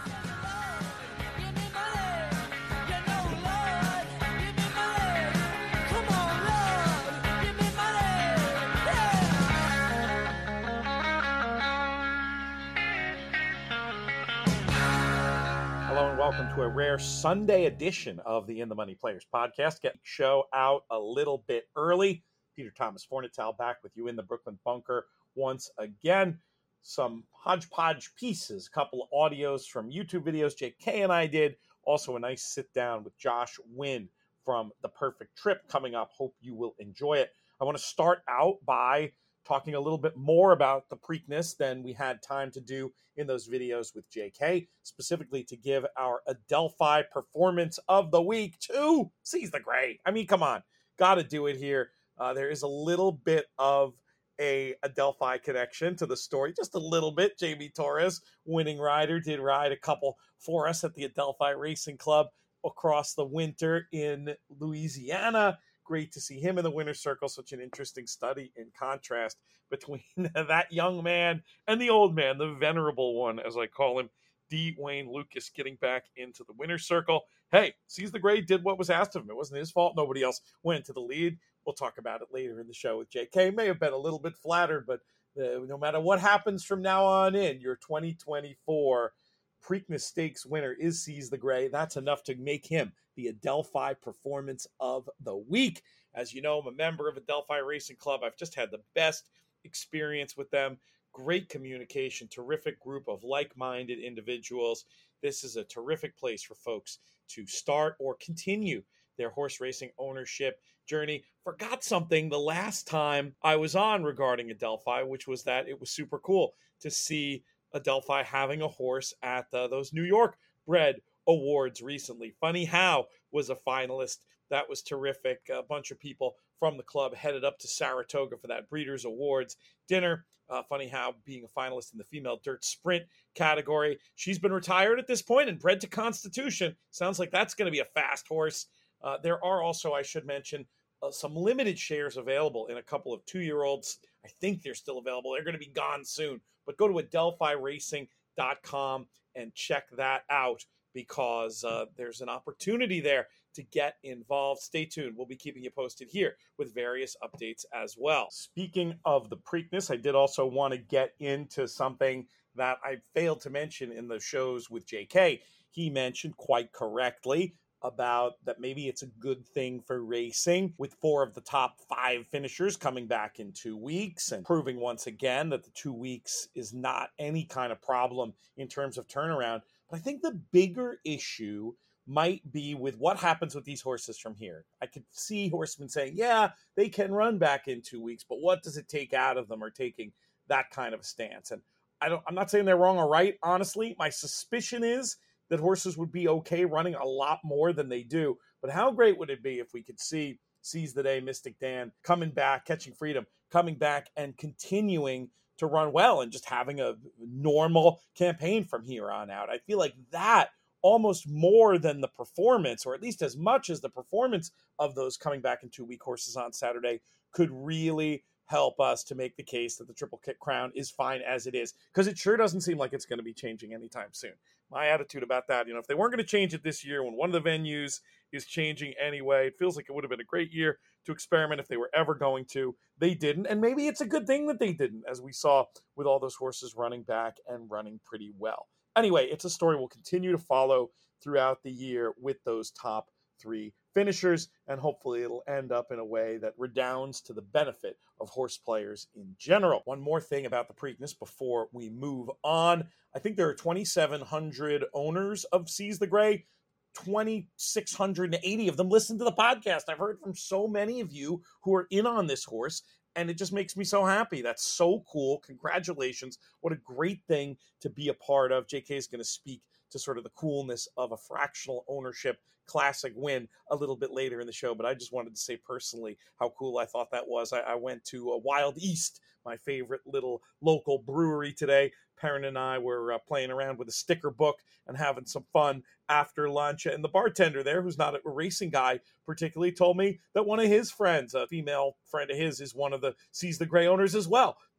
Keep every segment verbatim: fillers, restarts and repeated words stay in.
Hello and welcome to a rare Sunday edition of the In the Money Players podcast. Get the show out a little bit early. Peter Thomas Fornatale back with you in the Brooklyn Bunker once again. Some hodgepodge pieces, a couple of audios from YouTube videos J K and I did. Also a nice sit down with Josh Wynn from The Perfect Trip coming up. Hope you will enjoy it. I want to start out by talking a little bit more about the Preakness than we had time to do in those videos with J K, specifically to give our Adelphi performance of the week to Seize the Gray. I mean, come on, got to do it here. Uh, there is a little bit of a Adelphi connection to the story, just a little bit. Jamie Torres, winning rider, did ride a couple for us at the Adelphi Racing Club across the winter in Louisiana. Great to see him in the winner's circle. Such an interesting study in contrast between that young man and the old man, the venerable one, as I call him, D. Wayne Lukas, getting back into the winner's circle. Hey, Seize the Gray did what was asked of him. It wasn't his fault. Nobody else went to the lead. We'll talk about it later in the show with J K. May have been a little bit flattered, but uh, no matter what happens from now on in, your twenty twenty-four Preakness Stakes winner is Seize the Gray. That's enough to make him the Adelphi performance of the week. As you know, I'm a member of Adelphi Racing Club. I've just had the best experience with them. Great communication, terrific group of like-minded individuals. This is a terrific place for folks to start or continue their horse racing ownership journey. Forgot something the last time I was on regarding Adelphi, which was that it was super cool to see Adelphi having a horse at uh, those New York bred awards recently. Funny How was a finalist. That was terrific. A bunch of people from the club headed up to Saratoga for that Breeders' Awards dinner. Uh, Funny How being a finalist in the female dirt sprint category. She's been retired at this point and bred to Constitution. Sounds like that's going to be a fast horse. Uh, there are also, I should mention, uh, some limited shares available in a couple of two-year-olds. I think they're still available. They're going to be gone soon. But go to adelphi racing dot com and check that out, because uh, there's an opportunity there to get involved. Stay tuned. We'll be keeping you posted here with various updates as well. Speaking of the Preakness, I did also want to get into something that I failed to mention in the shows with J K. He mentioned quite correctly about that maybe it's a good thing for racing with four of the top five finishers coming back in two weeks and proving once again that the two weeks is not any kind of problem in terms of turnaround. But I think the bigger issue might be with what happens with these horses from here. I could see horsemen saying, yeah, they can run back in two weeks, but what does it take out of them or taking that kind of a stance? And I don't, I'm not saying they're wrong or right, honestly. My suspicion is that horses would be okay running a lot more than they do. But how great would it be if we could see Seize the Day, Mystic Dan coming back, Catching Freedom, coming back and continuing to run well and just having a normal campaign from here on out. I feel like that almost more than the performance, or at least as much as the performance of those coming back in two-week horses on Saturday, could really help us to make the case that the Triple Crown is fine as it is, because it sure doesn't seem like it's going to be changing anytime soon. My attitude about that, you know, if they weren't going to change it this year when one of the venues is changing anyway, it feels like it would have been a great year to experiment if they were ever going to. They didn't, and maybe it's a good thing that they didn't, as we saw with all those horses running back and running pretty well. Anyway, it's a story we'll continue to follow throughout the year with those top three finishers, and hopefully it'll end up in a way that redounds to the benefit of horse players in general. One more thing about the Preakness before we move on. I think there are twenty-seven hundred owners of Seize the Gray. twenty-six hundred eighty of them listen to the podcast. I've heard from so many of you who are in on this horse, and it just makes me so happy. That's so cool. Congratulations. What a great thing to be a part of. J K is going to speak to sort of the coolness of a fractional ownership classic win a little bit later in the show, but I just wanted to say personally how cool I thought that was. I, I went to a Wild East, my favorite little local brewery today. Perrin and I were uh, playing around with a sticker book and having some fun after lunch. And the bartender there, who's not a racing guy particularly, told me that one of his friends, a female friend of his, is one of the Seize the Gray owners as well.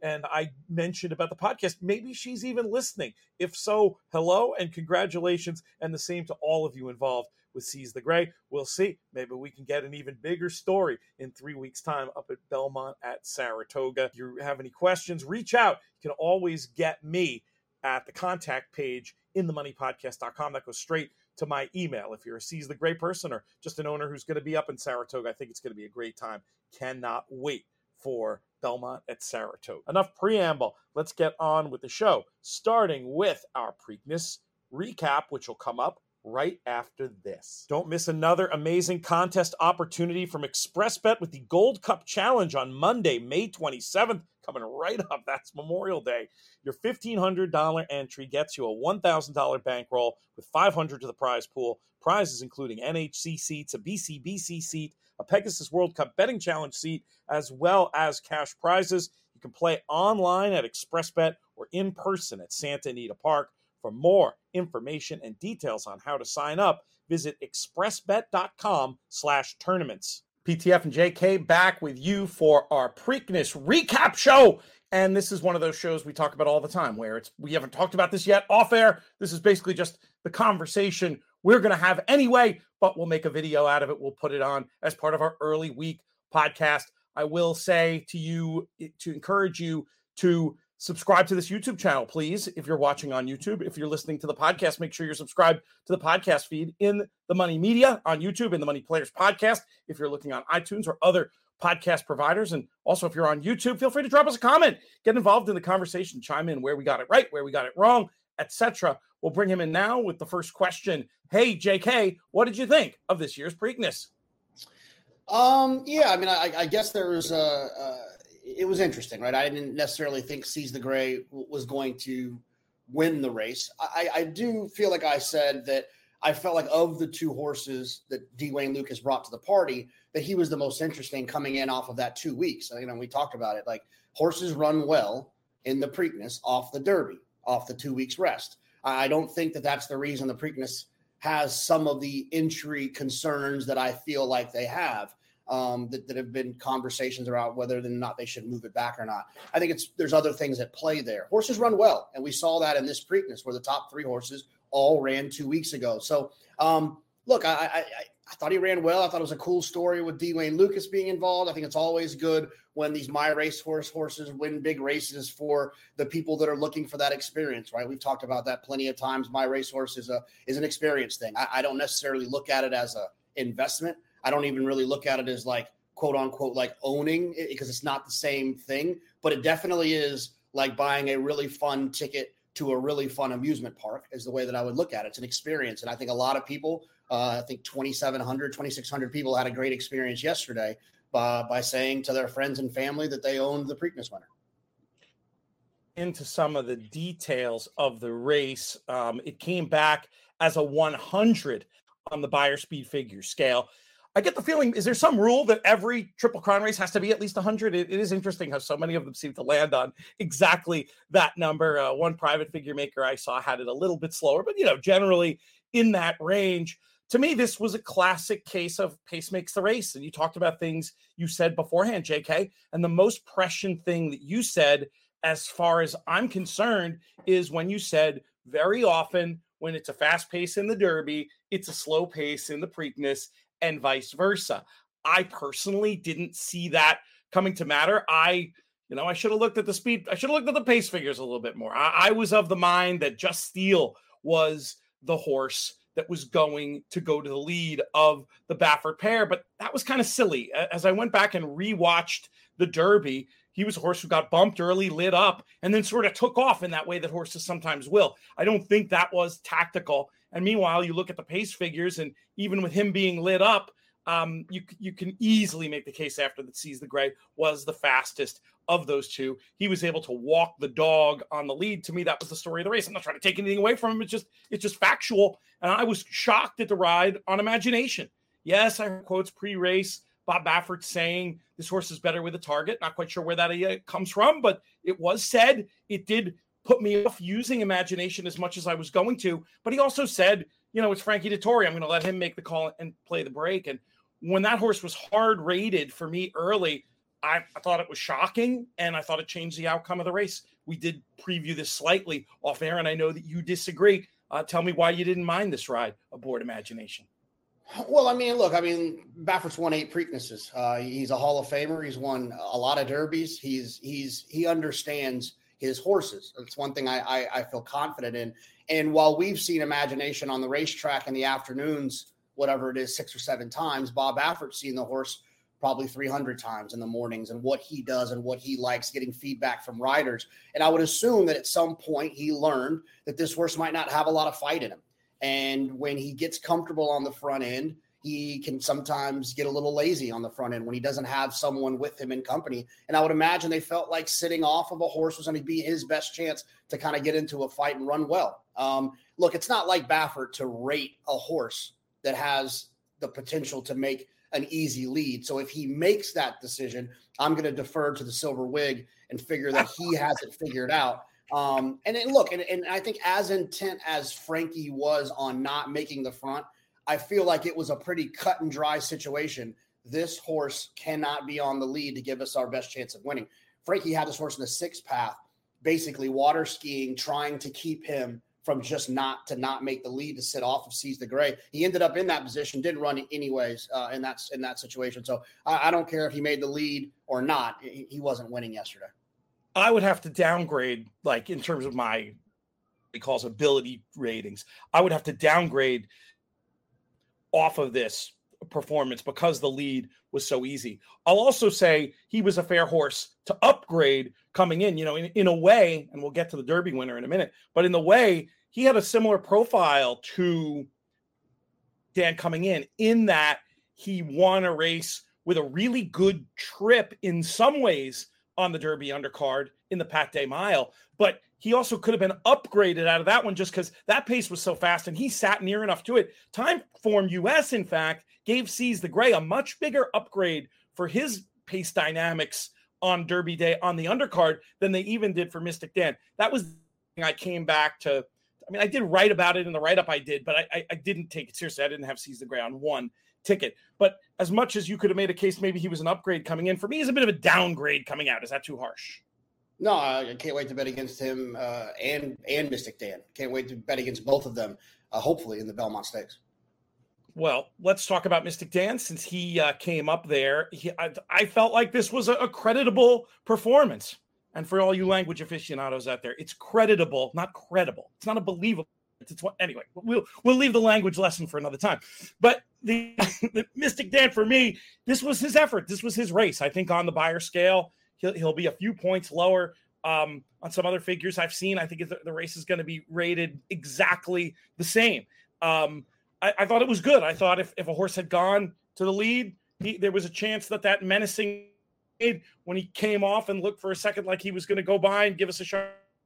and I mentioned about the podcast. Maybe she's even listening. If so, hello and congratulations, and the same to all of you involved with Seize the Gray. We'll see. Maybe we can get an even bigger story in three weeks' time up at Belmont at Saratoga. If you have any questions, reach out. You can always get me at the contact page in the money podcast dot com. That goes straight to my email. If you're a Seize the Gray person or just an owner who's going to be up in Saratoga, I think it's going to be a great time. Cannot wait for Belmont at Saratoga. Enough preamble. Let's get on with the show, starting with our Preakness recap, which will come up right after this. Don't miss another amazing contest opportunity from ExpressBet with the Gold Cup Challenge on Monday, May twenty-seventh, coming right up. That's Memorial Day. Your fifteen hundred dollars entry gets you a one thousand dollars bankroll with five hundred dollars to the prize pool. Prizes including N H C seats, a B C B C seat, a Pegasus World Cup Betting Challenge seat, as well as cash prizes. You can play online at ExpressBet or in person at Santa Anita Park. For more information and details on how to sign up, visit expressbet.com slash tournaments. P T F and J K back with you for our Preakness recap show. And this is one of those shows we talk about all the time where it's we haven't talked about this yet off air. This is basically just the conversation we're going to have anyway, but we'll make a video out of it. We'll put it on as part of our early week podcast. I will say to you, to encourage you to subscribe to this YouTube channel, please. If you're watching on YouTube, if you're listening to the podcast, make sure you're subscribed to the podcast feed in the Money Media on YouTube, in the Money Players podcast. If you're looking on iTunes or other podcast providers, and also if you're on YouTube, feel free to drop us a comment, get involved in the conversation, chime in where we got it right, where we got it wrong, et cetera. We'll bring him in now with the first question. Hey, J K, what did you think of this year's Preakness? Um, yeah, I mean, I, I guess there was a. a It was interesting, right? I didn't necessarily think Seize the Gray was going to win the race. I, I do feel like I said that I felt like of the two horses that Dwayne Lucas brought to the party, that he was the most interesting coming in off of that two weeks. You know, we talked about it. Like horses run well in the Preakness off the Derby, off the two weeks rest. I don't think that that's the reason the Preakness has some of the injury concerns that I feel like they have. Um, that, that have been conversations about whether or not they should move it back or not. I think it's there's other things at play there. Horses run well, and we saw that in this Preakness where the top three horses all ran two weeks ago. So, um, look, I, I, I thought he ran well. I thought it was a cool story with Dwayne Lucas being involved. I think it's always good when these My Racehorse horses win big races for the people that are looking for that experience, right? We've talked about that plenty of times. My Racehorse is a is an experience thing. I, I don't necessarily look at it as a investment. I don't even really look at it as like quote unquote, like owning it because it's not the same thing, but it definitely is like buying a really fun ticket to a really fun amusement park is the way that I would look at it. It's an experience. And I think a lot of people, uh, I think twenty-seven hundred, twenty-six hundred people had a great experience yesterday by, by saying to their friends and family that they owned the Preakness winner. Into some of the details of the race. Um, it came back as a one hundred on the Beyer speed figure scale. I get the feeling, is there some rule that every Triple Crown race has to be at least one hundred? It, it is interesting how so many of them seem to land on exactly that number. Uh, one private figure maker I saw had it a little bit slower, but, you know, generally in that range. To me, this was a classic case of pace makes the race. And you talked about things you said beforehand, J K. And the most prescient thing that you said, as far as I'm concerned, is when you said very often when it's a fast pace in the Derby, it's a slow pace in the Preakness, and vice versa. I personally didn't see that coming to matter. I, you know, I should have looked at the speed. I should have looked at the pace figures a little bit more. I, I was of the mind that Just Steel was the horse that was going to go to the lead of the Baffert pair, but that was kind of silly. As I went back and rewatched the Derby, he was a horse who got bumped early, lit up, and then sort of took off in that way that horses sometimes will. I don't think that was tactical. And meanwhile, you look at the pace figures, and even with him being lit up, um, you you can easily make the case after that Seize the Gray was the fastest of those two. He was able to walk the dog on the lead. To me, that was the story of the race. I'm not trying to take anything away from him. It's just it's just factual. And I was shocked at the ride on imagination. Yes, I heard quotes pre-race, Bob Baffert saying this horse is better with a target. Not quite sure where that uh, comes from, but it was said. It did put me off using imagination as much as I was going to. But he also said, you know, it's Frankie Dettori. I'm going to let him make the call and play the break. And when that horse was hard rated for me early, I, I thought it was shocking, and I thought it changed the outcome of the race. We did preview this slightly off air, and I know that you disagree. Uh, tell me why you didn't mind this ride aboard Imagination. Well, I mean, look, I mean, Baffert's won eight Preaknesses. Uh, he's a Hall of Famer. He's won a lot of derbies. He's he's he understands his horses. That's one thing I, I I feel confident in. And while we've seen Imagination on the racetrack in the afternoons, whatever it is, six or seven times, Bob Baffert's seen the horse probably three hundred times in the mornings, and what he does and what he likes, getting feedback from riders. And I would assume that at some point he learned that this horse might not have a lot of fight in him. And when he gets comfortable on the front end, he can sometimes get a little lazy on the front end when he doesn't have someone with him in company. And I would imagine they felt like sitting off of a horse was going to be his best chance to kind of get into a fight and run well. Um, look, it's not like Baffert to rate a horse that has the potential to make an easy lead. So if he makes that decision, I'm going to defer to the Silver Wig and figure that he has it figured out. Um, and then look, and, and I think as intent as Frankie was on not making the front, I feel like it was a pretty cut and dry situation. This horse cannot be on the lead to give us our best chance of winning. Frankie had this horse in the sixth path, basically water skiing, trying to keep him from just not to not make the lead, to sit off of Seize the Gray. He ended up in that position, didn't run it anyways uh, in that in that situation. So I, I don't care if he made the lead or not. He, he wasn't winning yesterday. I would have to downgrade, like in terms of my, he calls ability ratings. I would have to downgrade off of this performance because the lead was so easy. I'll also say he was a fair horse to upgrade coming in, you know, in, in a way, and we'll get to the Derby winner in a minute, but in the way he had a similar profile to Dan coming in, in that he won a race with a really good trip in some ways on the Derby undercard in the Pat Day Mile, but he also could have been upgraded out of that one just because that pace was so fast and he sat near enough to it. Timeform U S, in fact, gave Seize the Gray a much bigger upgrade for his pace dynamics on Derby Day on the undercard than they even did for Mystic Dan. That was the thing I came back to. I mean, I did write about it in the write-up I did, but I, I, I didn't take it seriously. I didn't have Seize the Gray on one ticket. But as much as you could have made a case maybe he was an upgrade coming in, for me, he's a bit of a downgrade coming out. Is that too harsh? No, I can't wait to bet against him uh, and and Mystic Dan. Can't wait to bet against both of them, uh, hopefully, in the Belmont Stakes. Well, let's talk about Mystic Dan since he uh, came up there. He, I, I felt like this was a, a creditable performance. And for all you language aficionados out there, it's creditable, not credible. It's not a believable. It's, it's anyway, we'll we'll leave the language lesson for another time. But the, the Mystic Dan, for me, this was his effort. This was his race. I think on the buyer scale, he'll he'll be a few points lower um, on some other figures I've seen. I think the, the race is going to be rated exactly the same. Um, I, I thought it was good. I thought if, if a horse had gone to the lead, he, there was a chance that that menacing when he came off and looked for a second like he was going to go by and give us a shot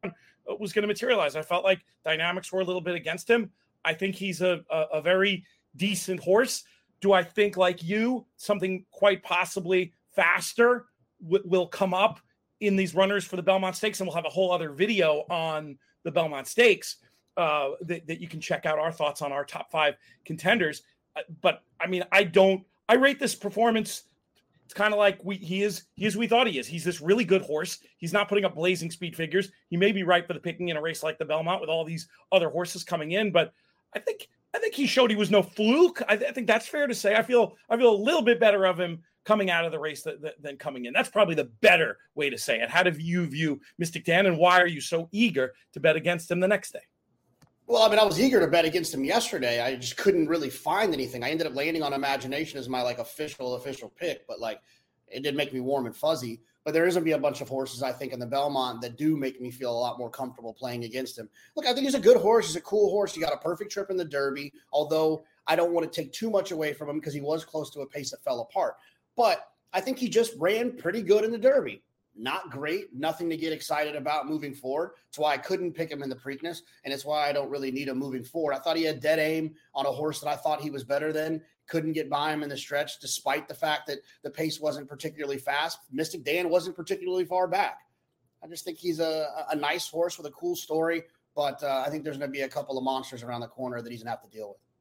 was going to materialize. I felt like dynamics were a little bit against him. I think he's a, a, a very decent horse. Do I think, like you, something quite possibly faster w- will come up in these runners for the Belmont Stakes? And we'll have a whole other video on the Belmont Stakes uh, that, that you can check out our thoughts on our top five contenders. Uh, but I mean, I don't, I rate this performance. It's kind of like we he is he is who we thought he is. He's this really good horse. He's not putting up blazing speed figures. He may be right for the picking in a race like the Belmont with all these other horses coming in, but I think I think he showed he was no fluke. I, th- I think that's fair to say. I feel I feel a little bit better of him coming out of the race th- th- than coming in. That's probably the better way to say it. How do you view Mystic Dan, and why are you so eager to bet against him the next day? Well, I mean, I was eager to bet against him yesterday. I just couldn't really find anything. I ended up landing on Imagination as my like official, official pick, but like it did make me warm and fuzzy. But there is going to be a bunch of horses, I think, in the Belmont that do make me feel a lot more comfortable playing against him. Look, I think he's a good horse. He's a cool horse. He got a perfect trip in the Derby, although I don't want to take too much away from him because he was close to a pace that fell apart. But I think he just ran pretty good in the Derby. Not great, nothing to get excited about moving forward. That's why I couldn't pick him in the Preakness, and it's why I don't really need him moving forward. I thought he had dead aim on a horse that I thought he was better than. Couldn't get by him in the stretch, despite the fact that the pace wasn't particularly fast. Mystic Dan wasn't particularly far back. I just think he's a, a nice horse with a cool story, but uh, I think there's going to be a couple of monsters around the corner that he's going to have to deal with.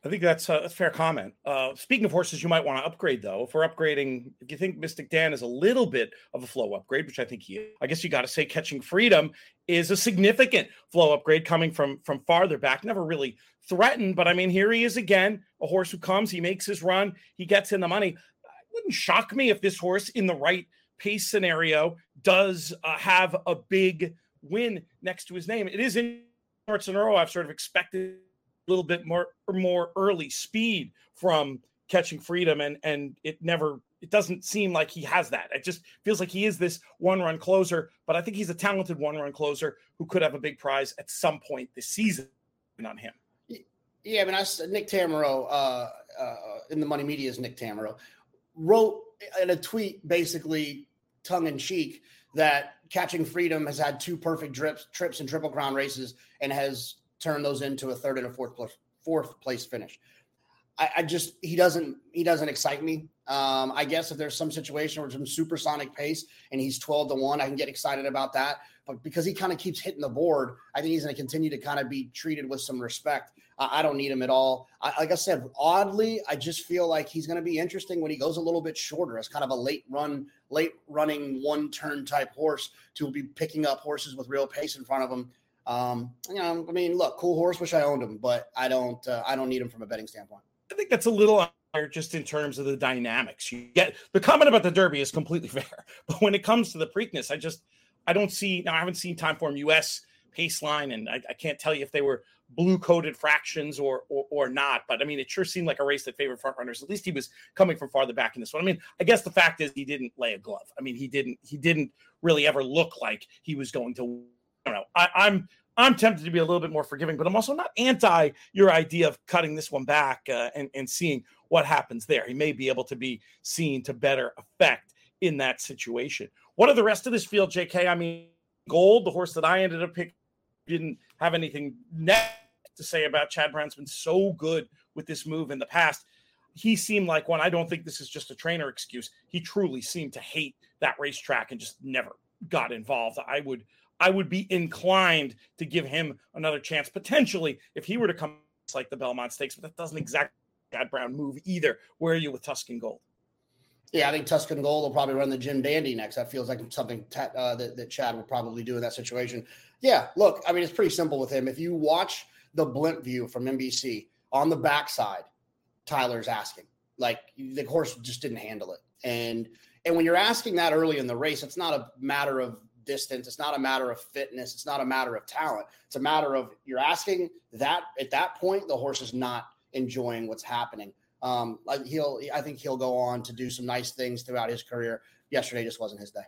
I think that's a fair comment. Uh, speaking of horses you might want to upgrade, though, if we're upgrading, if you think Mystic Dan is a little bit of a flow upgrade, which I think he is, I guess you got to say Catching Freedom is a significant flow upgrade coming from, from farther back. Never really threatened, but I mean, here he is again, a horse who comes, he makes his run, he gets in the money. It wouldn't shock me if this horse in the right pace scenario does uh, have a big win next to his name. It is in starts in a row. I've sort of expected a little bit more or more early speed from Catching Freedom, and and it never it doesn't seem like he has that. It just feels like he is this one-run closer, but I think he's a talented one-run closer who could have a big prize at some point this season on him. Yeah, I mean, I Nick Tamero, uh, uh, in the Money Media's Nick Tamero, wrote in a tweet basically tongue-in-cheek that Catching Freedom has had two perfect trips, trips in Triple Crown races and has turned those into a third and a fourth place, fourth place finish. I, I just he doesn't he doesn't excite me. Um, I guess if there's some situation where some supersonic pace and he's twelve to one, I can get excited about that. But because he kind of keeps hitting the board, I think he's going to continue to kind of be treated with some respect. Uh, I don't need him at all. I, like I said, oddly, I just feel like he's going to be interesting when he goes a little bit shorter as kind of a late run, late running one turn type horse to be picking up horses with real pace in front of him. Um, you know, I mean, look, cool horse. Wish I owned him, but I don't. Uh, I don't need him from a betting standpoint. I think that's a little unfair just in terms of the dynamics. You get the comment about the Derby is completely fair, but when it comes to the Preakness, I just I don't see. Now I haven't seen Timeform U S Paceline, and I, I can't tell you if they were blue coated fractions or, or or not. But I mean, it sure seemed like a race that favored front runners. At least he was coming from farther back in this one. I mean, I guess the fact is he didn't lay a glove. I mean, he didn't. He didn't really ever look like he was going to. I don't know. I, I'm. I'm tempted to be a little bit more forgiving, but I'm also not anti your idea of cutting this one back uh, and, and seeing what happens there. He may be able to be seen to better effect in that situation. What are the rest of this field, J K? I mean, Gold, the horse that I ended up picking, didn't have anything negative to say about. Chad Brown's been so good with this move in the past. He seemed like one. I don't think this is just a trainer excuse. He truly seemed to hate that racetrack and just never got involved. I would I would be inclined to give him another chance, potentially, if he were to come like the Belmont Stakes, but that doesn't exactly Chad Brown move either. Where are you with Tuscan Gold? Yeah, I think Tuscan Gold will probably run the Jim Dandy next. That feels like something t- uh, that, that Chad will probably do in that situation. Yeah, look, I mean, it's pretty simple with him. If you watch the blimp view from N B C, on the backside, Tyler's asking. Like, the horse just didn't handle it. And and when you're asking that early in the race, it's not a matter of distance. It's not a matter of fitness. It's not a matter of talent. It's a matter of you're asking that at that point, the horse is not enjoying what's happening. Um, he'll, I think he'll go on to do some nice things throughout his career. Yesterday just wasn't his day.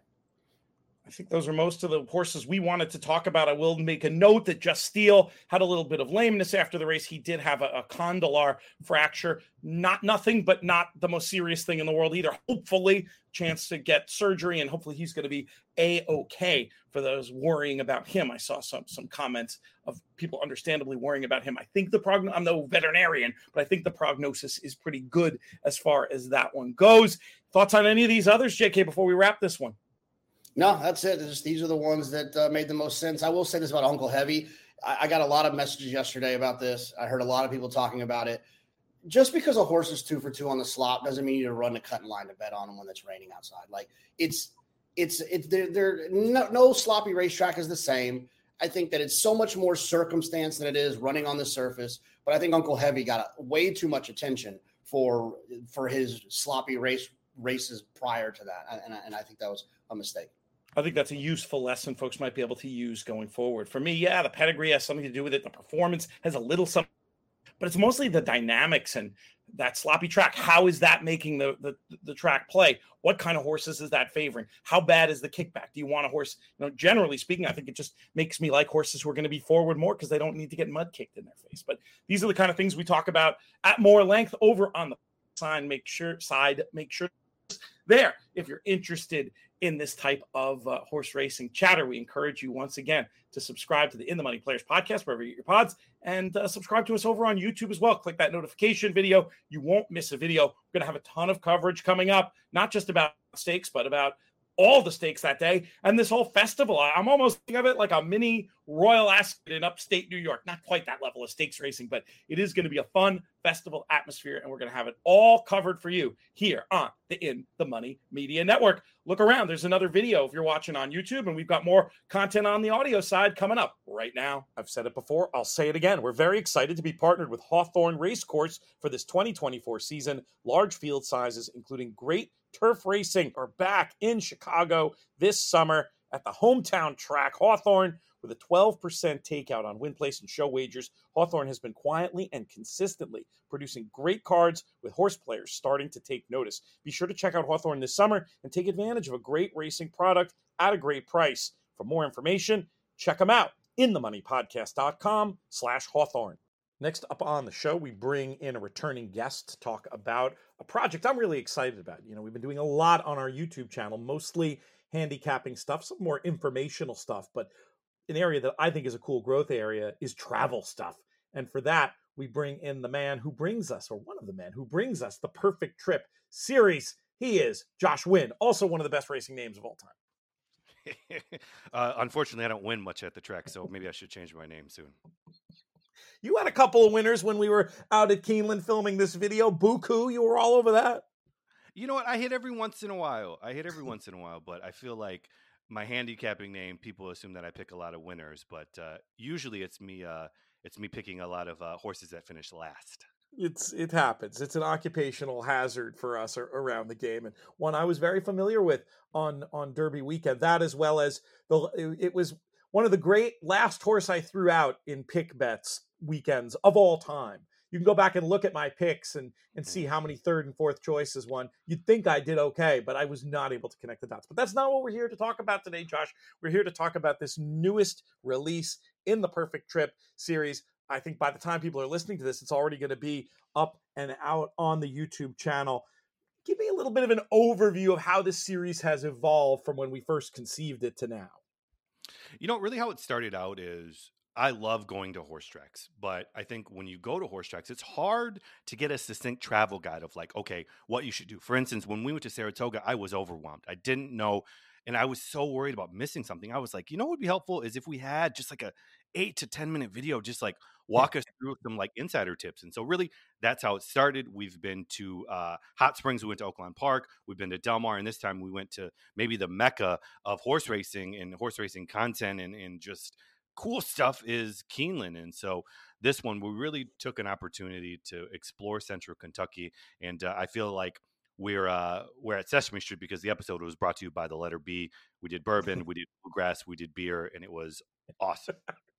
I think those are most of the horses we wanted to talk about. I will make a note that Just Steel had a little bit of lameness after the race. He did have a, a condylar fracture. Not nothing, but not the most serious thing in the world either. Hopefully, chance to get surgery, and hopefully he's going to be A-okay. For those worrying about him, I saw some some comments of people understandably worrying about him. I think the prognosis, I'm no veterinarian, but I think the prognosis is pretty good as far as that one goes. Thoughts on any of these others, J K, before we wrap this one? No, that's it. Just, these are the ones that uh, made the most sense. I will say this about Uncle Heavy. I, I got a lot of messages yesterday about this. I heard a lot of people talking about it. Just because a horse is two for two on the slop doesn't mean you need to run the cutting line to bet on him when it's raining outside. Like it's, it's, it's, they're, they're no, no sloppy racetrack is the same. I think that it's so much more circumstance than it is running on the surface. But I think Uncle Heavy got a, way too much attention for, for his sloppy race races prior to that. And, and I think that was a mistake. I think that's a useful lesson folks might be able to use going forward. For me, yeah, the pedigree has something to do with it. The performance has a little something, but it's mostly the dynamics and that sloppy track. How is that making the, the, the track play? What kind of horses is that favoring? How bad is the kickback? Do you want a horse? You know, generally speaking, I think it just makes me like horses who are going to be forward more because they don't need to get mud kicked in their face. But these are the kind of things we talk about at more length over on the side. Make sure side, make sure there if you're interested in this type of uh, horse racing chatter. We encourage you once again to subscribe to the In the Money Players podcast wherever you get your pods, and uh, subscribe to us over on YouTube as well. Click that notification video. You won't miss a video. We're going to have a ton of coverage coming up, not just about stakes, but about all the stakes that day and this whole festival. I'm almost thinking of it like a mini Royal Ascot in upstate New York. Not quite that level of stakes racing, but it is going to be a fun festival atmosphere, and we're going to have it all covered for you here on the In the Money Media Network. Look around. There's another video if you're watching on YouTube, and we've got more content on the audio side coming up right now. I've said it before. I'll say it again. We're very excited to be partnered with Hawthorne Racecourse for this twenty twenty-four season. Large field sizes, including great turf racing, are back in Chicago this summer at the hometown track, Hawthorne. With a twelve percent takeout on win, place, and show wagers, Hawthorne has been quietly and consistently producing great cards with horse players starting to take notice. Be sure to check out Hawthorne this summer and take advantage of a great racing product at a great price. For more information, check them out, inthemoneypodcast.com slash Hawthorne. Next up on the show, we bring in a returning guest to talk about a project I'm really excited about. You know, we've been doing a lot on our YouTube channel, mostly handicapping stuff, some more informational stuff, but an area that I think is a cool growth area is travel stuff. And for that, we bring in the man who brings us, or one of the men who brings us, the Perfect Trip series. He is Josh Wynn, also one of the best racing names of all time. uh, unfortunately, I don't win much at the track, so maybe I should change my name soon. You had a couple of winners when we were out at Keeneland filming this video. Buku, you were all over that. You know what? I hit every once in a while. I hit every once in a while, but I feel like my handicapping name, people assume that I pick a lot of winners, but uh, usually it's me. Uh, it's me picking a lot of uh, horses that finish last. It's it happens. It's an occupational hazard for us around the game, and one I was very familiar with on on Derby weekend. That, as well as the it was one of the great last horse I threw out in pick bets weekends of all time. You can go back and look at my picks and, and see how many third and fourth choices won. You'd think I did okay, but I was not able to connect the dots. But that's not what we're here to talk about today, Josh. We're here to talk about this newest release in the Perfect Trip series. I think by the time people are listening to this, it's already going to be up and out on the YouTube channel. Give me a little bit of an overview of how this series has evolved from when we first conceived it to now. You know, really how it started out is I love going to horse tracks, but I think when you go to horse tracks, it's hard to get a succinct travel guide of like, okay, what you should do. For instance, when we went to Saratoga, I was overwhelmed. I didn't know, and I was so worried about missing something. I was like, you know what would be helpful is if we had just like a eight to ten minute video, just like walk us through some like insider tips. And so really that's how it started. We've been to uh, Hot Springs. We went to Oaklawn Park. We've been to Del Mar. And this time we went to maybe the mecca of horse racing and horse racing content and, and just cool stuff is Keeneland. And so this one, we really took an opportunity to explore Central Kentucky. And uh, I feel like we're uh, we're at Sesame Street because the episode was brought to you by the letter B. We did bourbon, we did bluegrass, we did beer, and it was awesome.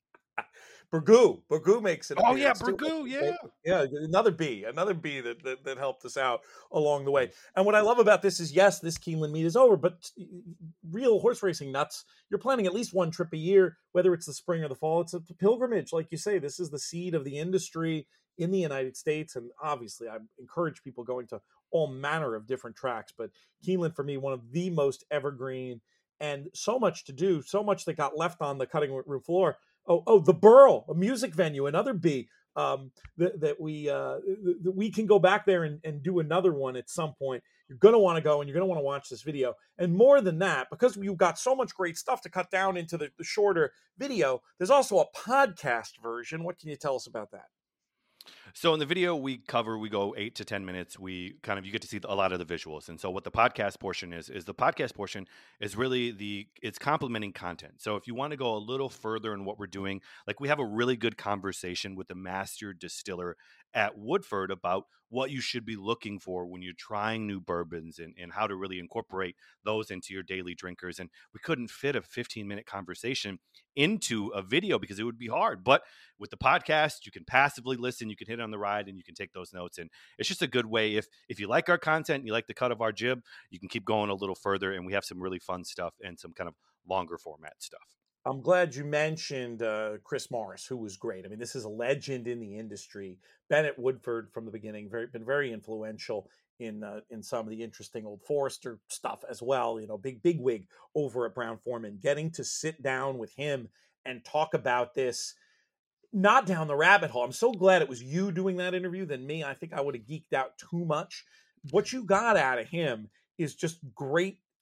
Burgoo, Burgoo makes it. Oh yeah, Burgoo, yeah, yeah. Another B, another B that, that that helped us out along the way. And what I love about this is, yes, this Keeneland meet is over, but real horse racing nuts, you're planning at least one trip a year, whether it's the spring or the fall. It's a pilgrimage, like you say. This is the seed of the industry in the United States, and obviously, I encourage people going to all manner of different tracks. But Keeneland, for me, one of the most evergreen, and so much to do, so much that got left on the cutting room floor. Oh, oh, the Burl, a music venue, another B, um, that, that we uh, that we can go back there and, and do another one at some point. You're going to want to go and you're going to want to watch this video. And more than that, because you've got so much great stuff to cut down into the, the shorter video, there's also a podcast version. What can you tell us about that? So in the video we cover, we go eight to ten minutes. We kind of, you get to see a lot of the visuals. And so what the podcast portion is, is the podcast portion is really the, it's complementing content. So if you want to go a little further in what we're doing, like we have a really good conversation with the master distiller at Woodford about what you should be looking for when you're trying new bourbons and, and how to really incorporate those into your daily drinkers. And we couldn't fit a fifteen minute conversation into a video because it would be hard. But with the podcast, you can passively listen, you can hit on the ride, and you can take those notes. And it's just a good way. If if you like our content, you like the cut of our jib, you can keep going a little further. And we have some really fun stuff and some kind of longer format stuff. I'm glad you mentioned uh, Chris Morris, who was great. I mean, this is a legend in the industry. Been at Woodford from the beginning, very been very influential in uh, in some of the interesting old Forester stuff as well. You know, big big wig over at Brown-Forman. Getting to sit down with him and talk about this, not down the rabbit hole. I'm so glad it was you doing that interview than me. I think I would have geeked out too much. What you got out of him is just great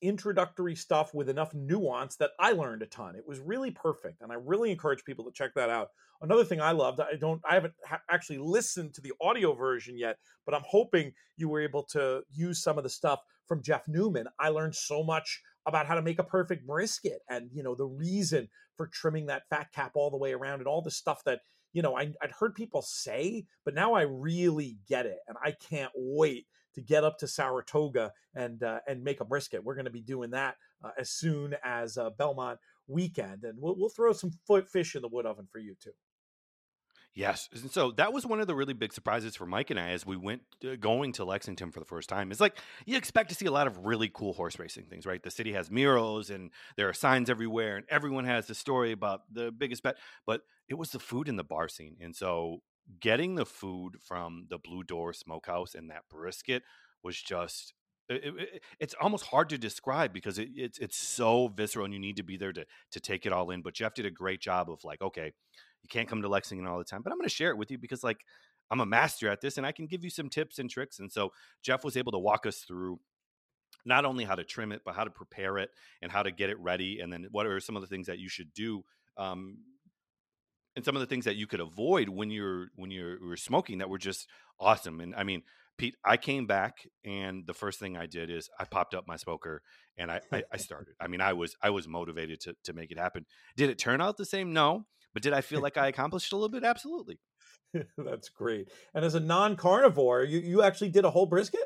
introductory stuff with enough nuance that I learned a ton. It was really perfect, and I really encourage people to check that out. Another thing I loved, I don't, I haven't ha- actually listened to the audio version yet, but I'm hoping you were able to use some of the stuff from Jeff Newman. I learned so much about how to make a perfect brisket, and you know the reason for trimming that fat cap all the way around, and all the stuff that you know I, I'd heard people say, but now I really get it, and I can't wait to get up to Saratoga and uh, and make a brisket. We're going to be doing that uh, as soon as uh, Belmont weekend, and we'll we'll throw some foot fish in the wood oven for you too. Yes. And so that was one of the really big surprises for Mike and I as we went uh, going to Lexington for the first time. It's like you expect to see a lot of really cool horse racing things, right? The city has murals and there are signs everywhere and everyone has the story about the biggest bet, but it was the food in the bar scene. And so getting the food from the Blue Door Smokehouse and that brisket was just it, it, it's almost hard to describe because it, it's it's so visceral and you need to be there to to take it all in. But Jeff did a great job of like, okay, you can't come to Lexington all the time, but I'm going to share it with you because like I'm a master at this and I can give you some tips and tricks. And so Jeff was able to walk us through not only how to trim it, but how to prepare it and how to get it ready. And then what are some of the things that you should do, um, and some of the things that you could avoid when you're when you're, you're smoking that were just awesome. And I mean, Pete, I came back and the first thing I did is I popped up my smoker and I, I, I started. I mean, I was I was motivated to to make it happen. Did it turn out the same? No. But did I feel like I accomplished a little bit? Absolutely. That's great. And as a non-carnivore, you, you actually did a whole brisket?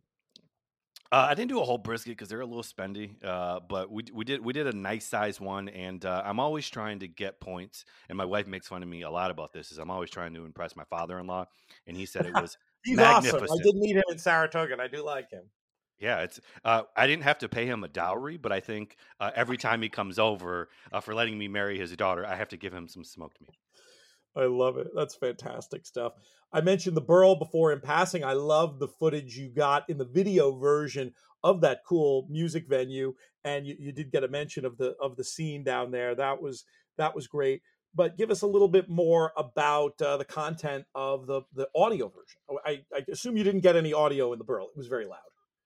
Uh, I didn't do a whole brisket because they're a little spendy, uh, but we we did we did a nice size one, and uh, I'm always trying to get points. And my wife makes fun of me a lot about this. Is I'm always trying to impress my father-in-law, and he said it was He's magnificent. Awesome. I did meet him in Saratoga, and I do like him. Yeah, it's. Uh, I didn't have to pay him a dowry, but I think uh, every time he comes over uh, for letting me marry his daughter, I have to give him some smoked meat. I love it. That's fantastic stuff. I mentioned the Burl before in passing. I love the footage you got in the video version of that cool music venue, and you, you did get a mention of the of the scene down there. That was that was great. But give us a little bit more about uh, the content of the the audio version. I, I assume you didn't get any audio in the Burl. It was very loud.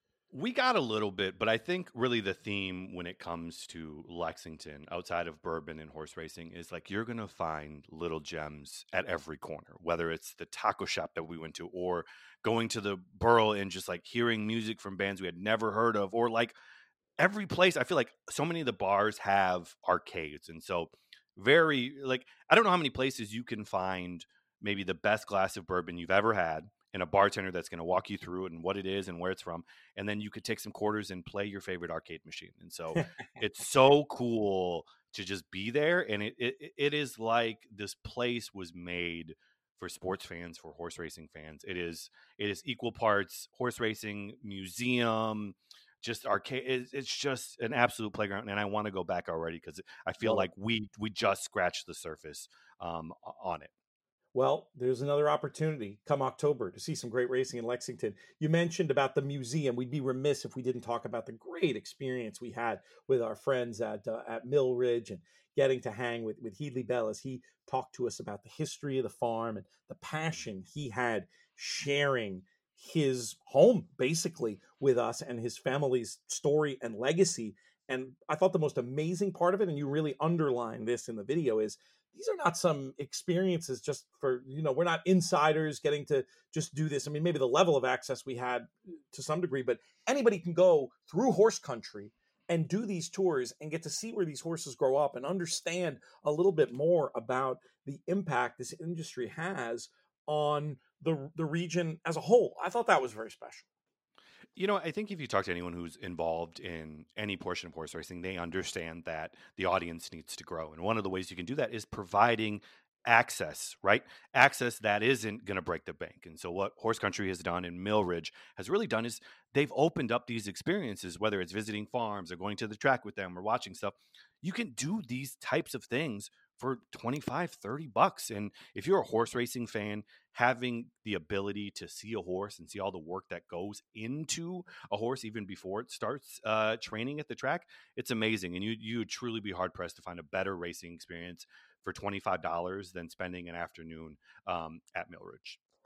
We got a little bit, but I think really the theme when it comes to Lexington, outside of bourbon and horse racing, is like you're going to find little gems at every corner, whether it's the taco shop that we went to or going to the Burl and just like hearing music from bands we had never heard of, or like every place. I feel like so many of the bars have arcades. And so very like, I don't know how many places you can find maybe the best glass of bourbon you've ever had and a bartender that's going to walk you through it and what it is and where it's from. And then you could take some quarters and play your favorite arcade machine. And so it's so cool to just be there. And it, it it is like this place was made for sports fans, for horse racing fans. It is it is equal parts horse racing, museum, just arcade. It's, it's just an absolute playground. And I want to go back already because I feel Well, like we we just scratched the surface um, on it. Well, there's another opportunity come October to see some great racing in Lexington. You mentioned about the museum. We'd be remiss if we didn't talk about the great experience we had with our friends at uh, at Mill Ridge and getting to hang with, with Headley Bell as he talked to us about the history of the farm and the passion he had sharing his home basically with us and his family's story and legacy. And I thought the most amazing part of it, and you really underline this in the video, is these are not some experiences just for, you know, we're not insiders getting to just do this. I mean, maybe the level of access we had to some degree, but anybody can go through horse country and do these tours and get to see where these horses grow up and understand a little bit more about the impact this industry has on the, the region as a whole. I thought that was very special. You know, I think if you talk to anyone who's involved in any portion of horse racing, they understand that the audience needs to grow. And one of the ways you can do that is providing access, right? Access that isn't going to break the bank. And so what Horse Country has done and Mill Ridge has really done is they've opened up these experiences, whether it's visiting farms or going to the track with them or watching stuff. You can do these types of things for twenty-five, thirty bucks. And if you're a horse racing fan, having the ability to see a horse and see all the work that goes into a horse even before it starts uh, training at the track, it's amazing. And you you would truly be hard pressed to find a better racing experience for twenty-five dollars than spending an afternoon um, at Mill Ridge.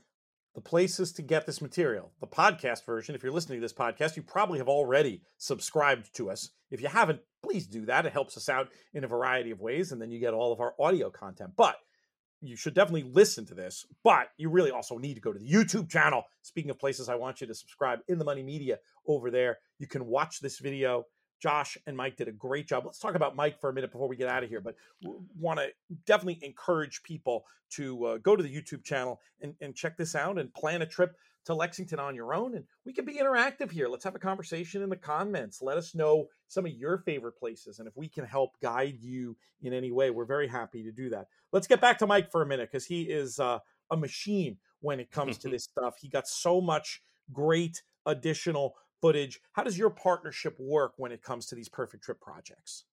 the places to get this material. The podcast version, if you're listening to this podcast, you probably have already subscribed to us. If you haven't, please do that. It helps us out in a variety of ways, and then you get all of our audio content. But you should definitely listen to this, but you really also need to go to the YouTube channel. Speaking of places, I want you to subscribe, In the Money Media over there. You can watch this video. Josh and Mike did a great job. Let's talk about Mike for a minute before we get out of here, but want to definitely encourage people to uh, go to the YouTube channel and, and check this out and plan a trip to Lexington on your own. And we can be interactive here. Let's have a conversation in the comments. Let us know some of your favorite places. And if we can help guide you in any way, we're very happy to do that. Let's get back to Mike for a minute, because he is uh, a machine when it comes to this stuff. He got so much great additional footage. How does your partnership work when it comes to these perfect trip projects?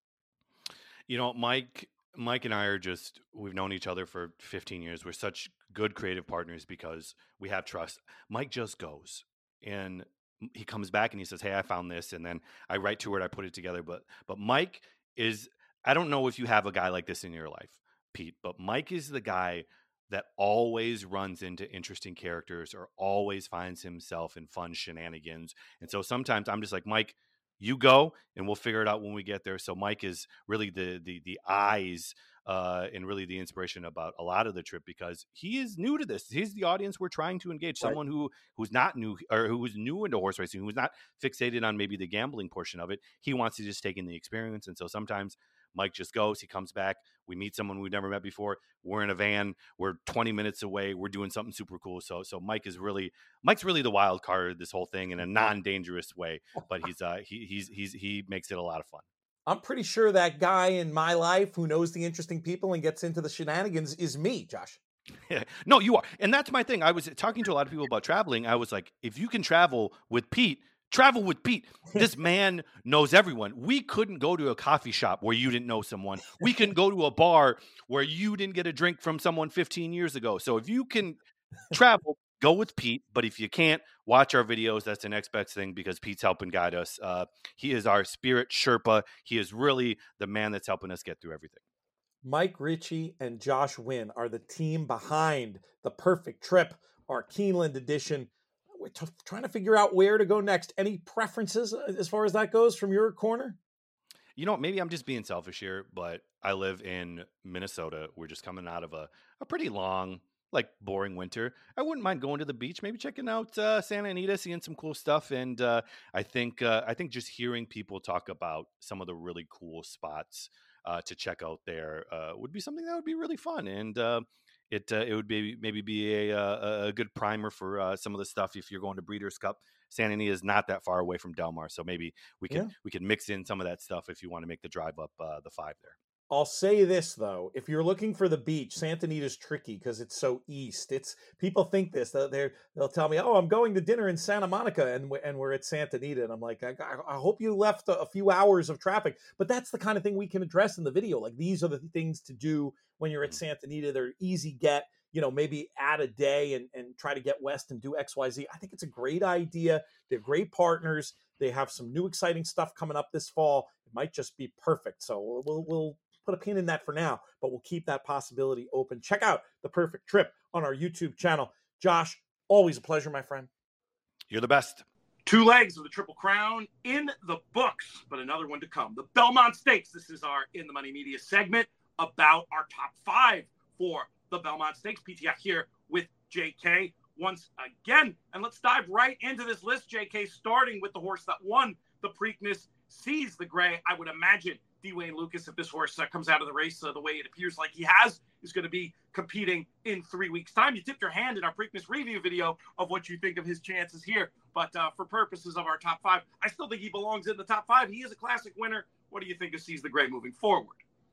You know, Mike, Mike and I are just, we've known each other for fifteen years. We're such good creative partners because we have trust. Mike just goes and he comes back and he says, hey, I found this. And then I write to it, I put it together. But, but Mike is, I don't know if you have a guy like this in your life, Pete, but Mike is the guy that always runs into interesting characters or always finds himself in fun shenanigans. And so sometimes I'm just like, Mike, you go and we'll figure it out when we get there. So Mike is really the the the eyes uh, and really the inspiration about a lot of the trip, because he is new to this. He's the audience we're trying to engage. Right. Someone who who's not new, or who's new into horse racing, who's not fixated on maybe the gambling portion of it. He wants to just take in the experience. And so sometimes Mike just goes, he comes back, we meet someone we've never met before. We're in a van, we're twenty minutes away, we're doing something super cool. So so Mike is really Mike's really the wild card of this whole thing in a non-dangerous way, but he's uh he he's he's he makes it a lot of fun. I'm pretty sure that guy in my life who knows the interesting people and gets into the shenanigans is me, Josh. No, you are. And that's my thing. I was talking to a lot of people about traveling. I was like, if you can travel with Pete, travel with Pete. This man knows everyone. We couldn't go to a coffee shop where you didn't know someone. We couldn't go to a bar where you didn't get a drink from someone fifteen years ago. So if you can travel, go with Pete. But if you can't, watch our videos. That's the next best thing, because Pete's helping guide us. Uh, he is our spirit Sherpa. He is really the man that's helping us get through everything. Mike Ritchie and Josh Wynn are the team behind the Perfect Trip, our Keeneland edition. We're t- trying to figure out where to go next. Any preferences as far as that goes from your corner? You know, maybe I'm just being selfish here, but I live in Minnesota. We're just coming out of a, a pretty long, like boring winter. I wouldn't mind going to the beach, maybe checking out uh, Santa Anita, seeing some cool stuff. And uh, I think uh, I think just hearing people talk about some of the really cool spots uh, to check out there uh, would be something that would be really fun. And uh, It uh, it would be maybe be a a, a good primer for uh, some of the stuff if you're going to Breeders' Cup. Santa Anita is not that far away from Del Mar, so maybe we can yeah. we can mix in some of that stuff if you want to make the drive up uh, the five there. I'll say this though: if you're looking for the beach, Santa Anita is tricky because it's so east. It's people think this. They they'll tell me, "Oh, I'm going to dinner in Santa Monica," and we're, and we're at Santa Anita, and I'm like, I, I hope you left a, a few hours of traffic. But that's the kind of thing we can address in the video. Like these are the things to do when you're at Santa Anita. They're easy get. You know, maybe add a day and, and try to get west and do X, Y, Z. I think it's a great idea. They're great partners. They have some new exciting stuff coming up this fall. It might just be perfect. So we'll, we'll, we'll put a pin in that for now, but we'll keep that possibility open. Check out the Perfect Trip on our YouTube channel. Josh, always a pleasure, my friend. You're the best. Two legs of the Triple Crown in the books, but another one to come. The Belmont Stakes. This is our In the Money Media segment about our top five for the Belmont Stakes. P T F here with J K once again. And let's dive right into this list, J K, starting with the horse that won the Preakness, Seize the Gray. I would imagine Dwayne Lucas, if this horse uh, comes out of the race uh, the way it appears like he has, is going to be competing in three weeks' time. You tipped your hand in our Preakness review video of what you think of his chances here. But uh, for purposes of our top five, I still think he belongs in the top five. He is a classic winner. What do you think of Seize the Gray moving forward?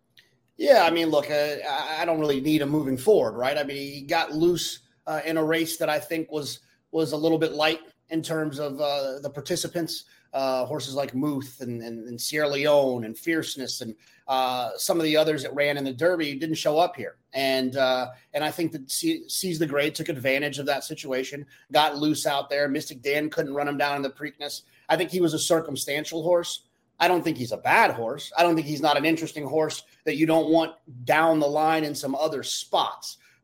Yeah, I mean, look, uh, I don't really need him moving forward, right? I mean, he got loose uh, in a race that I think was was a little bit light in terms of uh, the participants. Uh, horses like Muth and, and, and Sierra Leone and Fierceness and uh, some of the others that ran in the Derby didn't show up here. And uh, and I think that Seize the Gray took advantage of that situation, got loose out there. Mystic Dan couldn't run him down in the Preakness. I think he was a circumstantial horse. I don't think he's a bad horse. I don't think he's not an interesting horse that you don't want down the line in some other spots.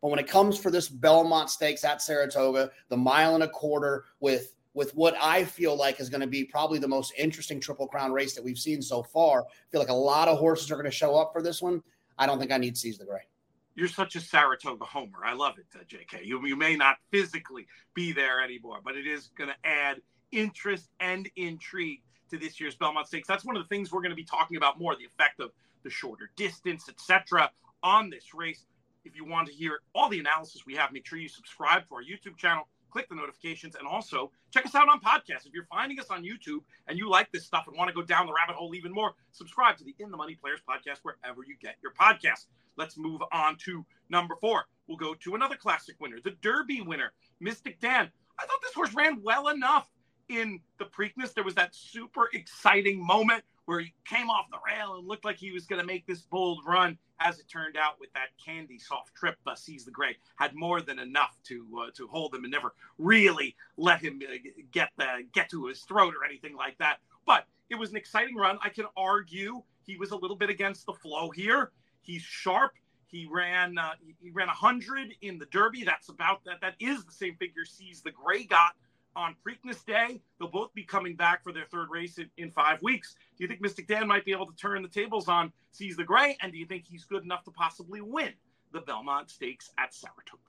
But when it comes for this Belmont Stakes at Saratoga, the mile and a quarter with with what I feel like is going to be probably the most interesting Triple Crown race that we've seen so far, I feel like a lot of horses are going to show up for this one. I don't think I need Seize the Gray. You're such a Saratoga homer. I love it, uh, J K. You, you may not physically be there anymore, but it is going to add interest and intrigue to this year's Belmont Stakes. That's one of the things we're going to be talking about more, the effect of the shorter distance, et cetera, on this race. If you want to hear all the analysis we have, make sure you subscribe to our YouTube channel, click the notifications, and also check us out on podcasts. If you're finding us on YouTube and you like this stuff and want to go down the rabbit hole even more, subscribe to the In the Money Players podcast wherever you get your podcasts. Let's move on to number four. We'll go to another classic winner, the Derby winner, Mystic Dan. I thought this horse ran well enough in the Preakness. There was that super exciting moment where he came off the rail and looked like he was going to make this bold run. As it turned out, with that candy soft trip, uh, Seize the Gray had more than enough to uh, to hold him and never really let him uh, get the get to his throat or anything like that. But it was an exciting run. I can argue he was a little bit against the flow here. He's sharp. He ran uh, he ran one hundred in the Derby. That's about that. That is the same figure Seize the Gray got on Preakness Day. They'll both be coming back for their third race in, in five weeks. Do you think Mystic Dan might be able to turn the tables on Seize the Gray? And do you think he's good enough to possibly win the Belmont Stakes at Saratoga?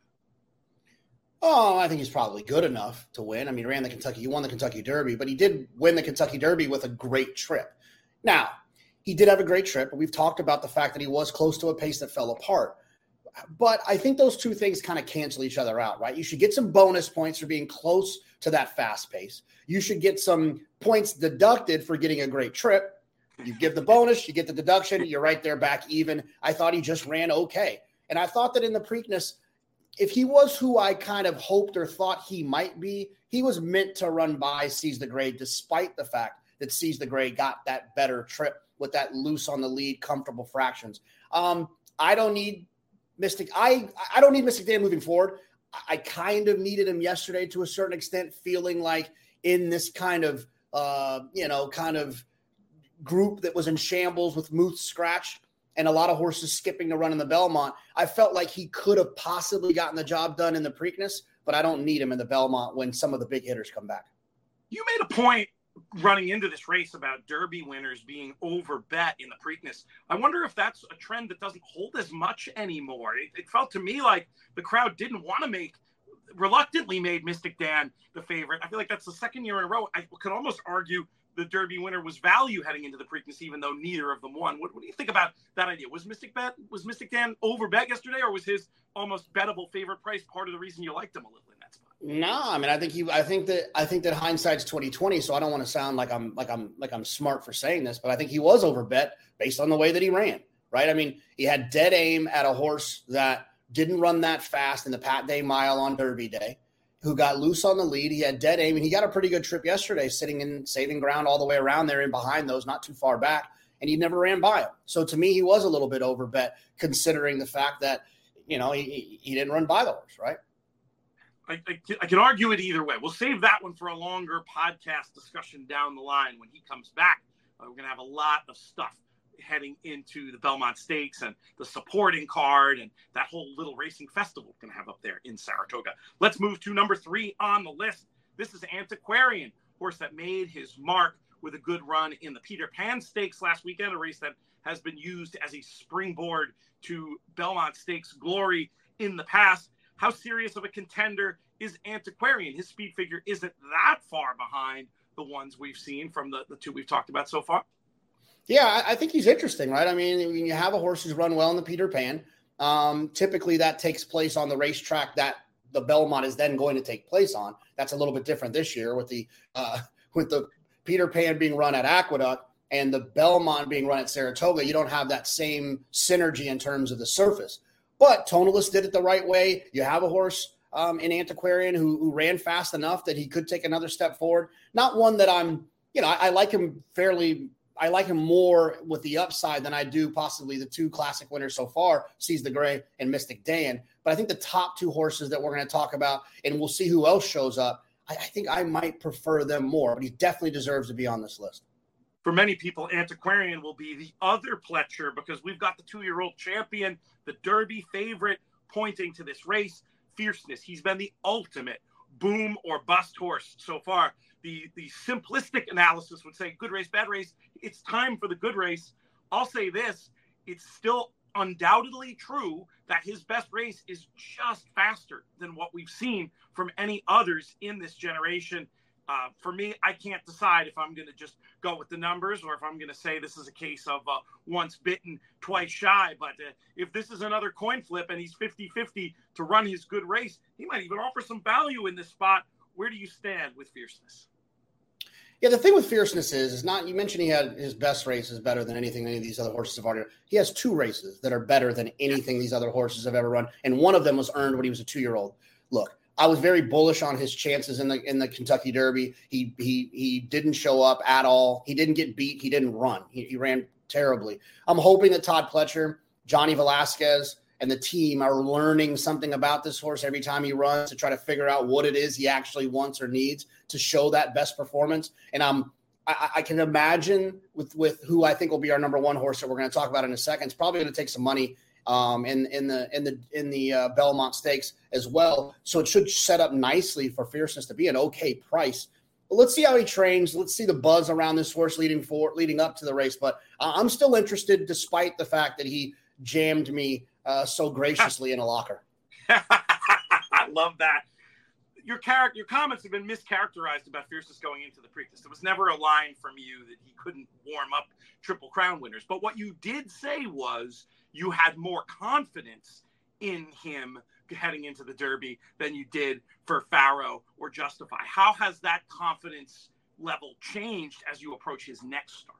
Oh, I think he's probably good enough to win. I mean, he ran the Kentucky, he won the Kentucky Derby, but he did win the Kentucky Derby with a great trip. Now, he did have a great trip, but we've talked about the fact that he was close to a pace that fell apart. But I think those two things kind of cancel each other out, right? You should get some bonus points for being close to that fast pace. You should get some points deducted for getting a great trip. You give the bonus, you get the deduction, you're right there back even. I thought he just ran okay. And I thought that in the Preakness, if he was who I kind of hoped or thought he might be, he was meant to run by Seize the Gray, despite the fact that Seize the Gray got that better trip with that loose on the lead, comfortable fractions. Um, I don't need Mystic. I, I don't need Mystic Dan moving forward. I kind of needed him yesterday to a certain extent, feeling like in this kind of, uh, you know, kind of group that was in shambles with Moose Scratch and a lot of horses skipping the run in the Belmont. I felt like he could have possibly gotten the job done in the Preakness, but I don't need him in the Belmont when some of the big hitters come back. You made a point running into this race about Derby winners being overbet in the Preakness. I wonder if that's a trend that doesn't hold as much anymore. It, it felt to me like the crowd didn't want to make, reluctantly made Mystic Dan the favorite. I feel like that's the second year in a row. I could almost argue the Derby winner was value heading into the Preakness, even though neither of them won. What, what do you think about that idea? Was Mystic Bet, was Mystic Dan overbet yesterday, or was his almost bettable favorite price part of the reason you liked him a little in that spot? No, I mean, I think he, I think that, I think that hindsight's twenty twenty. So I don't want to sound like I'm, like I'm, like I'm smart for saying this, but I think he was overbet based on the way that he ran, right? I mean, he had dead aim at a horse that didn't run that fast in the Pat Day Mile on Derby Day, who got loose on the lead. He had dead aim, and he got a pretty good trip yesterday, sitting in saving ground all the way around there and behind those, not too far back, and he never ran by him. So to me, he was a little bit overbet, considering the fact that, you know, he, he didn't run by the horse, right? I, I, I can argue it either way. We'll save that one for a longer podcast discussion down the line when he comes back. Uh, we're going to have a lot of stuff heading into the Belmont Stakes and the supporting card and that whole little racing festival we're going to have up there in Saratoga. Let's move to number three on the list. This is Antiquarian, horse that made his mark with a good run in the Peter Pan Stakes last weekend, a race that has been used as a springboard to Belmont Stakes glory in the past. How serious of a contender is Antiquarian? His speed figure isn't that far behind the ones we've seen from the, the two we've talked about so far. Yeah, I think he's interesting, right? I mean, when you have a horse who's run well in the Peter Pan, um, typically that takes place on the racetrack that the Belmont is then going to take place on. That's a little bit different this year with the uh, with the Peter Pan being run at Aqueduct and the Belmont being run at Saratoga. You don't have that same synergy in terms of the surface. But Tonalist did it the right way. You have a horse um, in Antiquarian who, who ran fast enough that he could take another step forward. Not one that I'm, you know, I, I like him fairly – I like him more with the upside than I do possibly the two classic winners so far, Seize the Gray and Mystic Dan. But I think the top two horses that we're going to talk about, and we'll see who else shows up, I, I think I might prefer them more, but he definitely deserves to be on this list. For many people, Antiquarian will be the other Pletcher because we've got the two-year-old champion, the Derby favorite, pointing to this race, Fierceness. He's been the ultimate boom or bust horse so far. The the simplistic analysis would say good race, bad race. It's time for the good race. I'll say this, it's still undoubtedly true that his best race is just faster than what we've seen from any others in this generation. Uh, for me, I can't decide if I'm going to just go with the numbers or if I'm going to say this is a case of uh, once bitten, twice shy. But uh, if this is another coin flip and he's fifty-fifty to run his good race, he might even offer some value in this spot. Where do you stand with Fierceness? Yeah, the thing with Fierceness is, is not, you mentioned he had his best race is better than anything any of these other horses have already. He has two races that are better than anything these other horses have ever run. And one of them was earned when he was a two-year-old. Look, I was very bullish on his chances in the in the Kentucky Derby. He he he didn't show up at all. He didn't get beat. He didn't run. He, he ran terribly. I'm hoping that Todd Pletcher, Johnny Velasquez, and the team are learning something about this horse every time he runs to try to figure out what it is he actually wants or needs to show that best performance. And I'm I, I can imagine with with who I think will be our number one horse that we're going to talk about in a second. It's probably going to take some money um, in in the in the in the uh, Belmont Stakes as well. So it should set up nicely for Fierceness to be an okay price. But let's see how he trains. Let's see the buzz around this horse leading for leading up to the race. But uh, I'm still interested, despite the fact that he jammed me uh, so graciously in a locker. I love that. Your character, your comments have been mischaracterized about Fierceness going into the Preakness. There was never a line from you that he couldn't warm up Triple Crown winners. But what you did say was you had more confidence in him heading into the Derby than you did for Pharaoh or Justify. How has that confidence level changed as you approach his next start?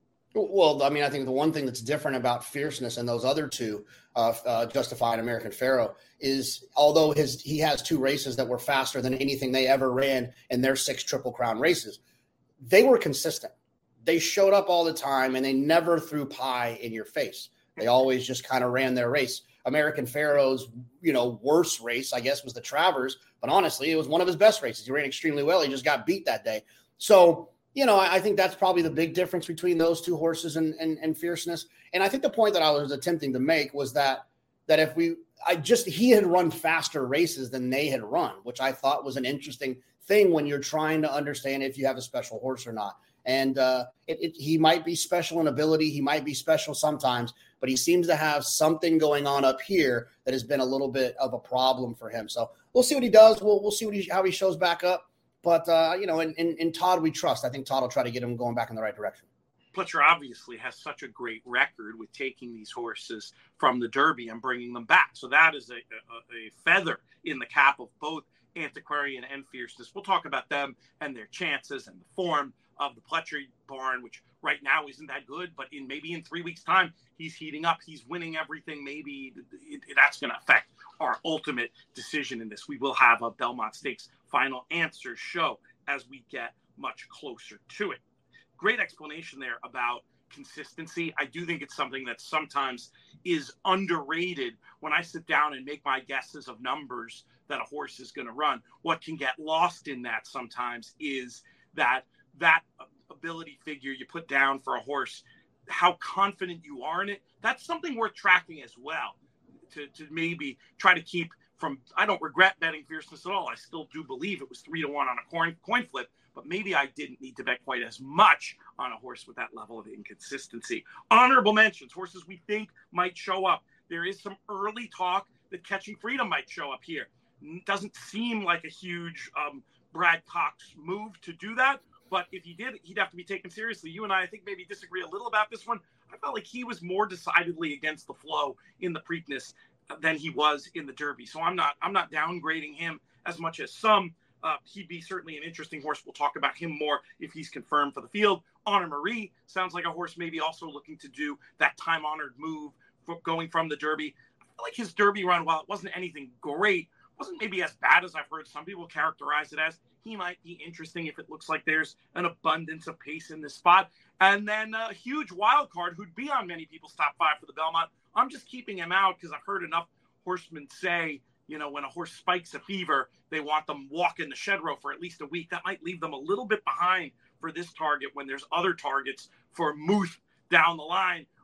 Well, I mean, I think the one thing that's different about Fierceness and those other two, uh, uh, Justify and American Pharaoh, is although his he has two races that were faster than anything they ever ran in their six Triple Crown races, they were consistent. They showed up all the time, and they never threw pie in your face. They always just kind of ran their race. American Pharaoh's, you know, worst race, I guess, was the Travers, but honestly, it was one of his best races. He ran extremely well. He just got beat that day. So, you know, I think that's probably the big difference between those two horses and, and, and Fierceness. And I think the point that I was attempting to make was that that if we, I just, he had run faster races than they had run, which I thought was an interesting thing when you're trying to understand if you have a special horse or not. And uh, it, it, he might be special in ability. He might be special sometimes, but he seems to have something going on up here that has been a little bit of a problem for him. So we'll see what he does. We'll we'll see what he, how he shows back up. But, uh, you know, in, in, in Todd, we trust. I think Todd will try to get him going back in the right direction. Pletcher obviously has such a great record with taking these horses from the Derby and bringing them back. So that is a, a, a feather in the cap of both Antiquarian and Fierceness. We'll talk about them and their chances and the form of the Pletcher barn, which right now isn't that good, but in maybe in three weeks' time, he's heating up. He's winning everything. Maybe it, it, that's going to affect our ultimate decision in this. We will have a Belmont Stakes final answer show as we get much closer to it. Great explanation there about consistency. I do think it's something that sometimes is underrated when I sit down and make my guesses of numbers that a horse is going to run. What can get lost in that sometimes is that that ability figure you put down for a horse, how confident you are in it, that's something worth tracking as well to, to maybe try to keep from, I don't regret betting Fierceness at all. I still do believe it was three to one on a coin, coin flip, but maybe I didn't need to bet quite as much on a horse with that level of inconsistency. Honorable mentions, horses we think might show up. There is some early talk that Catching Freedom might show up here. Doesn't seem like a huge um, Brad Cox move to do that. But if he did, he'd have to be taken seriously. You and I, I think, maybe disagree a little about this one. I felt like he was more decidedly against the flow in the Preakness than he was in the Derby. So I'm not, I'm not downgrading him as much as some. Uh, he'd be certainly an interesting horse. We'll talk about him more if he's confirmed for the field. Honor Marie sounds like a horse maybe also looking to do that time-honored move for going from the Derby. I feel like his Derby run, while it wasn't anything great, wasn't maybe as bad as I've heard some people characterize it as. He might be interesting if it looks like there's an abundance of pace in this spot. And then a huge wild card who'd be on many people's top five for the Belmont. I'm just keeping him out because I've heard enough horsemen say, you know, when a horse spikes a fever, they want them walking the shed row for at least a week. That might leave them a little bit behind for this target when there's other targets for Muth down the line.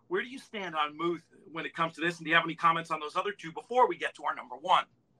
Where do you stand on Muth when it comes to this? And do you have any comments on those other two before we get to our number one?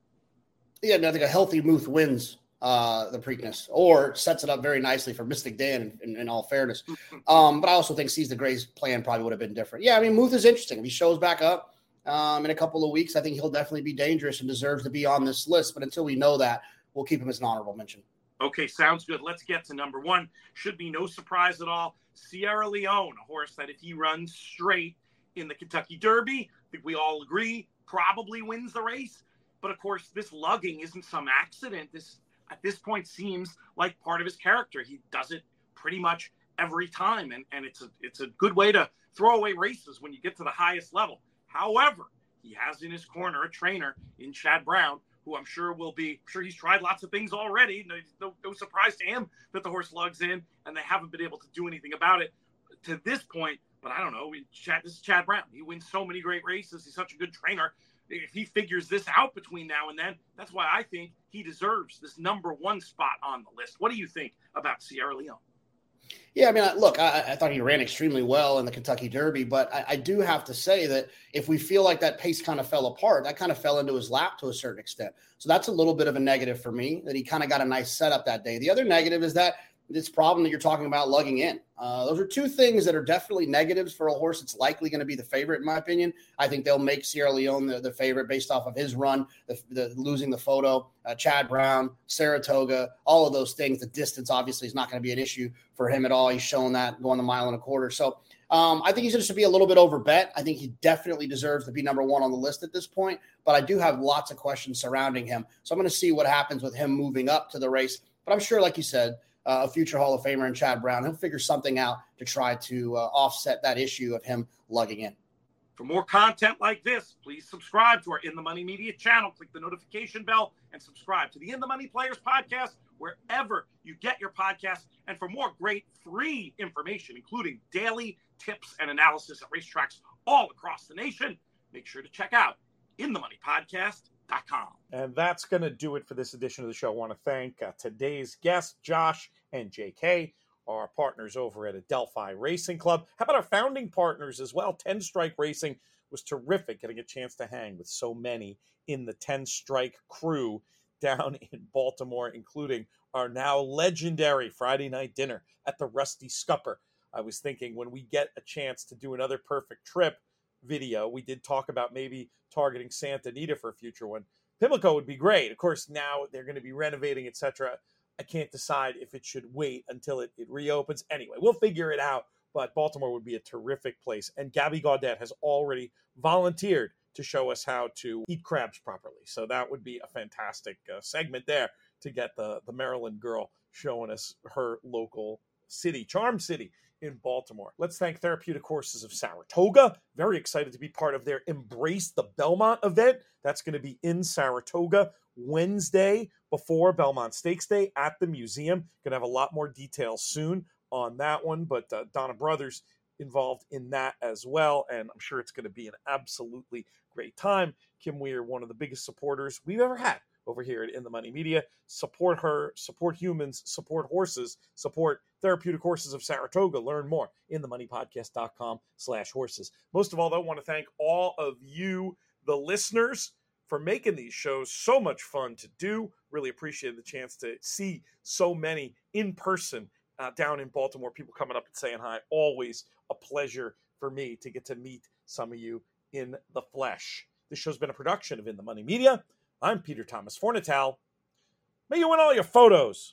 Yeah, no, I think a healthy Muth wins uh, the Preakness, or sets it up very nicely for Mystic Dan, in, in, in all fairness. Um, but I also think Seize the Gray's plan probably would have been different. Yeah, I mean, Muth is interesting. If he shows back up um, in a couple of weeks, I think he'll definitely be dangerous and deserves to be on this list. But until we know that, we'll keep him as an honorable mention. Okay, sounds good. Let's get to number one. Should be no surprise at all. Sierra Leone, a horse that if he runs straight in the Kentucky Derby, I think we all agree, probably wins the race. But of course, this lugging isn't some accident. This, at this point, seems like part of his character. He does it pretty much every time, and, and it's a it's a good way to throw away races when you get to the highest level. However, he has in his corner a trainer in Chad Brown, who I'm sure will be, I'm sure he's tried lots of things already. No, no, no surprise to him that the horse lugs in, and they haven't been able to do anything about it to this point. But I don't know. Chad, this is Chad Brown. He wins so many great races. He's such a good trainer. If he figures this out between now and then, that's why I think he deserves this number one spot on the list. What do you think about Sierra Leone? Yeah, I mean, look, I, I thought he ran extremely well in the Kentucky Derby, but I, I do have to say that if we feel like that pace kind of fell apart, that kind of fell into his lap to a certain extent. So that's a little bit of a negative for me, that he kind of got a nice setup that day. The other negative is that this problem that you're talking about lugging in. Uh, those are two things that are definitely negatives for a horse that's likely going to be the favorite, in my opinion. I think they'll make Sierra Leone the, the favorite based off of his run, the, the losing the photo, uh, Chad Brown, Saratoga, all of those things. The distance obviously is not going to be an issue for him at all. He's shown that going the mile and a quarter. So um, I think he's just to be a little bit over bet. I think he definitely deserves to be number one on the list at this point, but I do have lots of questions surrounding him. So I'm going to see what happens with him moving up to the race. But I'm sure, like you said, Uh, a future Hall of Famer in Chad Brown, he'll figure something out to try to uh, offset that issue of him lugging in. For more content like this, please subscribe to our In the Money Media channel. Click the notification bell and subscribe to the In the Money Players podcast wherever you get your podcasts. And for more great free information, including daily tips and analysis at racetracks all across the nation, make sure to check out in the money podcast dot com. And that's going to do it for this edition of the show. I want to thank uh, today's guests, Josh and J K, our partners over at Adelphi Racing Club. How about our founding partners as well? ten Strike Racing was terrific, getting a chance to hang with so many in the ten Strike crew down in Baltimore, including our now legendary Friday night dinner at the Rusty Scupper. I was thinking when we get a chance to do another Perfect Trip video, we did talk about maybe targeting Santa Anita for a future one. Pimlico would be great. Of course, now they're going to be renovating, et cetera. I can't decide if it should wait until it, it reopens. Anyway, we'll figure it out, but Baltimore would be a terrific place. And Gabby Gaudet has already volunteered to show us how to eat crabs properly. So that would be a fantastic uh, segment there to get the, the Maryland girl showing us her local city, Charm City in Baltimore. Let's thank Therapeutic Horses of Saratoga. Very excited to be part of their Embrace the Belmont event. That's going to be in Saratoga Wednesday before Belmont Stakes Day at the museum. Going to have a lot more details soon on that one, but uh, Donna Brothers involved in that as well, and I'm sure it's going to be an absolutely great time. Kim Weir, one of the biggest supporters we've ever had over here at In the Money Media. Support her, support humans, support horses, support Therapeutic Horses of Saratoga. Learn more in the money podcast dot com slash horses. Most of all, though, I want to thank all of you, the listeners, for making these shows so much fun to do. Really appreciate the chance to see so many in person uh, down in Baltimore, people coming up and saying hi. Always a pleasure for me to get to meet some of you in the flesh. This show's been a production of In the Money Media. I'm Peter Thomas Fornatale. May you win all your photos.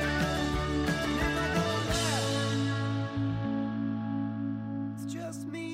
Just me